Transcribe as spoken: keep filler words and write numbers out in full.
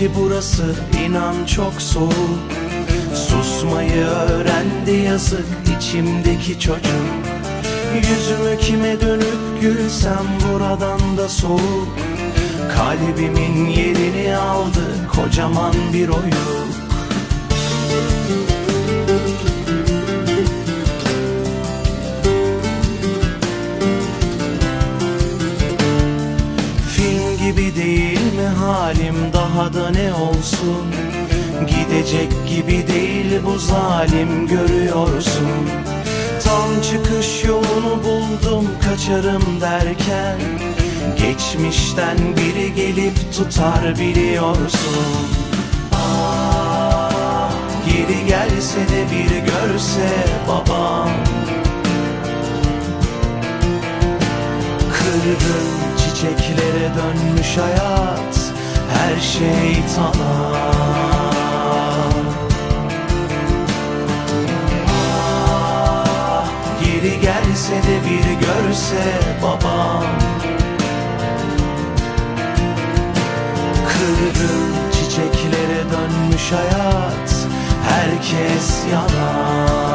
ki burası inan çok soğuk. Susmayı öğrendi yazık içimdeki çocuk. Yüzümü kime dönüp gülsem buradan da soğuk. Kalbimin yerini aldı kocaman bir oyuk. Film gibi değil mi halim, daha da ne olsun? Gidecek gibi değil bu zalim, görüyorsun. Tam çıkış yolunu buldum kaçarım derken, geçmişten biri gelip tutar biliyorsun. Ah, geri gelse de bir görse babam. Kırgın çiçeklere dönmüş hayat, her şey tamam. Ah, geri gelse de bir görse babam. Kırgın çiçeklere dönmüş hayat, herkes yalan.